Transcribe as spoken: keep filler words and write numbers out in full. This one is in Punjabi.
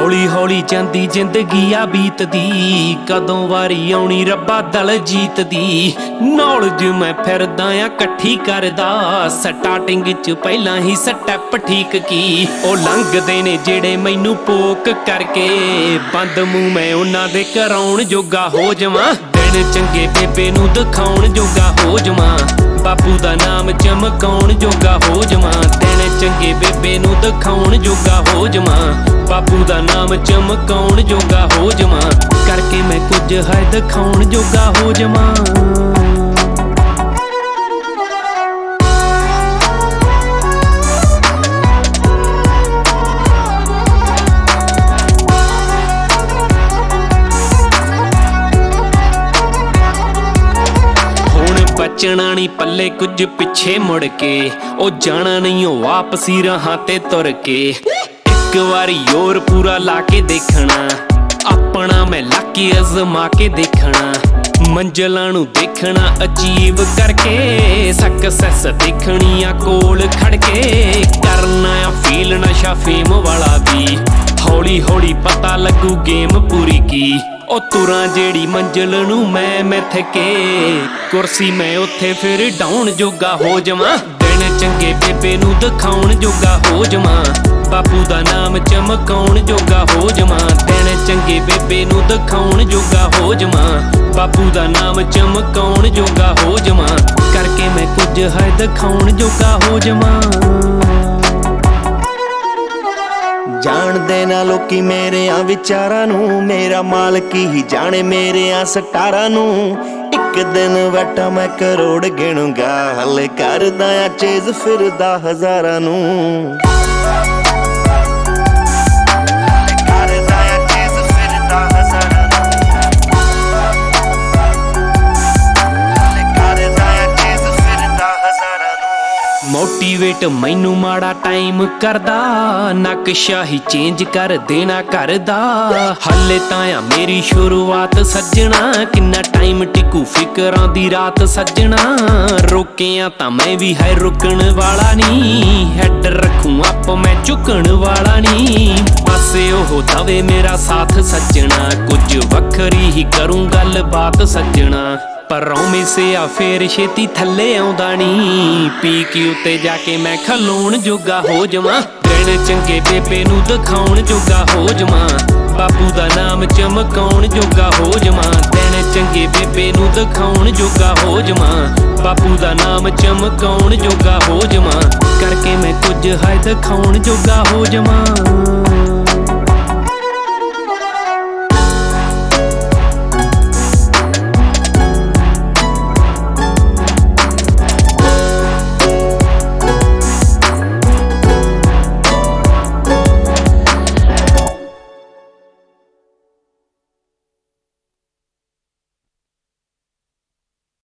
ਹੌਲੀ ਹੌਲੀ ਜਾਂਦੀ ਜ਼ਿੰਦਗੀ ਆ ਬੀਤਦੀ, ਕਦੋਂ ਵਾਰੀ ਆਉਣੀ ਰੱਬਾ ਦਲ ਜੀਤਦੀ। ਨੌਲੇਜ ਮੈਂ ਫਿਰਦਾ ਆ ਇਕੱਠੀ ਕਰਦਾ, ਸਟਾਰਟਿੰਗ ਚ ਪਹਿਲਾਂ ਹੀ ਸਟੈਪ ਠੀਕ ਕੀ। ਉਹ ਲੰਘਦੇ ਨੇ ਜਿਹੜੇ ਮੈਨੂੰ ਪੋਕ ਕਰਕੇ, ਬੰਦ ਮੂੰਹ ਮੈਂ ਉਹਨਾਂ ਦੇ ਕਰਾਉਣ ਜੋਗਾ ਹੋ ਜਾਵਾਂ। ਦਿਨ ਚੰਗੇ ਬੇਬੇ ਨੂੰ ਦਿਖਾਉਣ ਜੋਗਾ ਹੋ ਜਾਵਾਂ, ਬਾਪੂ ਦਾ ਨਾਮ ਚਮਕਾਉਣ ਜੋਗਾ ਹੋ ਜਾਵਾਂ। ਦਿਨ ਚੰਗੇ ਬੇਬੇ ਨੂੰ ਦਿਖਾਉਣ ਜੋਗਾ ਹੋ ਜਾਵਾਂ, ਬਾਪੂ ਦਾ ਨਾਮ ਚਮਕਾਉਣ ਜੋਗਾ ਹੋ ਜਾਵਾਂ। ਕਰਕੇ ਮੈਂ ਕੁਝ ਹੈ ਦਿਖਾਉਣ ਜੋਗਾ ਹੋ ਜਾਵਾਂ। ਬਚਣਾ ਨੀ ਪੱਲੇ ਕੁਝ ਪਿੱਛੇ ਮੁੜ ਕੇ, ਉਹ ਜਾਣਾ ਨਹੀਂ ਉਹ ਵਾਪਸੀ ਰਾਹਾਂ ਤੇ ਤੁਰ ਕੇ। ਇੱਕ ਵਾਰੀ ਹੋਰ ਪੂਰਾ ਲਾ ਕੇ ਦੇਖਣਾ, ਆਪਣਾ ਮੈਂ ਲਾਕੇ ਅਜ਼ਮਾ ਕੇ ਦੇਖਣਾ। ਮੰਜ਼ਲਾਂ ਨੂੰ ਦੇਖਣਾ ਅਚੀਵ ਕਰਕੇ, ਸਕਸੈਸ ਦੇਖਣੀ ਆ ਕੋਲ ਖੜ ਕੇ। ਕਰਨਾ ਆ ਫੀਲ ਨਸ਼ਾ ਫੇਮ ਵਾਲਾ ਵੀ, ਹੌਲੀ ਹੌਲੀ ਪਤਾ ਲੱਗੂ ਗੇਮ ਪੂਰੀ ਕੀ। ਉਹ ਤੁਰਾਂ ਜਿਹੜੀ ਮੰਜ਼ਿਲ ਨੂੰ ਮੈਂ ਮਿੱਥ ਕੇ, ਕੁਰਸੀ ਮੈਂ ਉੱਥੇ ਫਿਰ ਡਾਉਣ ਜੋਗਾ ਹੋ ਜਾਵਾਂ। ਦਿਨ ਚੰਗੇ ਬੇਬੇ ਨੂੰ ਦਿਖਾਉਣ ਜੋਗਾ ਹੋ ਜਾਵਾਂ, ਬਾਪੂ ਦਾ ਨਾਮ ਚਮਕਾਉਣ ਜੋਗਾ ਹੋ ਜਾਵਾਂ। ਦਿਨ ਚੰਗੇ ਬੇਬੇ ਨੂੰ ਦਿਖਾਉਣ ਜੋਗਾ ਹੋ ਜਾਵਾਂ, ਬਾਪੂ ਦਾ ਨਾਮ ਚਮਕਾਉਣ ਜੋਗਾ ਹੋ ਜਾਵਾਂ। ਕਰਕੇ ਮੈਂ ਕੁਝ ਹੈ ਦਿਖਾਉਣ ਜੋਗਾ ਹੋ ਜਾਵਾਂ। ਜਾਣਦੇ ਨਾ ਲੋਕੀ ਮੇਰਿਆਂ ਵਿਚਾਰਾਂ ਨੂੰ, ਮੇਰਾ ਮਾਲਕ ਹੀ ਜਾਣੇ ਮੇਰਿਆਂ ਸਟਾਰਾਂ ਨੂੰ। ਇੱਕ ਦਿਨ ਬੈਠਾ ਮੈਂ ਕਰੋੜ ਗਿਣੂੰਗਾ, ਹਲੇ ਕਰਦਾ ਆ ਚੇਜ਼ ਫਿਰਦਾ ਹਜ਼ਾਰਾਂ ਨੂੰ। ਮੋਟੀਵੇਟ ਮੈਨੂੰ ਮਾੜਾ ਟਾਈਮ ਕਰਦਾ, ਨਕਸ਼ਾ ਹੀ ਚੇਂਜ ਕਰ ਦੇਣਾ ਕਰਦਾ। ਹਲੇ ਤਾਂ ਆ ਮੇਰੀ ਸ਼ੁਰੂਆਤ ਸੱਜਣਾ, ਕਿੰਨਾ ਟਾਈਮ ਟਿਕੂ ਫਿਕਰਾਂ ਦੀ ਰਾਤ ਸੱਜਣਾ। ਰੋਕਿਆ ਤਾਂ ਮੈਂ ਵੀ ਹੈ ਰੁਕਣ ਵਾਲਾ ਨੀ, ਹੈਡ ਰੱਖੂ ਆਪ ਮੈਂ ਝੁਕਣ ਵਾਲਾ ਨੀ। ਪਾਸੇ ਉਹ ਦਵੇ ਮੇਰਾ ਸਾਥ ਸੱਜਣਾ, ਕੁਝ ਵੱਖਰੀ ਹੀ ਕਰੂੰ ਗੱਲ ਬਾਤ ਸੱਜਣਾ। ਪਰ ਰੌਵੇਂ ਸਿਆ ਫੇਰ ਛੇਤੀ ਥੱਲੇ ਆਉਂਦਾ ਨੀ, ਪੀ ਕੇ ਉੱਤੇ ਜਾ ਕੇ ਮੈਂ ਖਲੋਣ ਜੋਗਾ ਹੋ ਜਾਵਾਂ। ਦਿਨ ਚੰਗੇ ਬੇਬੇ ਨੂੰ ਦਿਖਾਉਣ ਜੋਗਾ ਹੋ ਜਾਵਾਂ, ਬਾਪੂ ਦਾ ਨਾਮ ਚਮਕਾਉਣ ਜੋਗਾ ਹੋ ਜਾਵਾਂ। ਦਿਨ ਚੰਗੇ ਬੇਬੇ ਨੂੰ ਦਿਖਾਉਣ ਜੋਗਾ ਹੋ ਜਾਵਾਂ, ਬਾਪੂ ਦਾ ਨਾਮ ਚਮਕਾਉਣ ਜੋਗਾ ਹੋ ਜਾਵਾਂ। ਕਰਕੇ ਮੈਂ ਕੁਝ ਹੈ ਦਿਖਾਉਣ ਜੋਗਾ ਹੋ ਜਾਵਾਂ।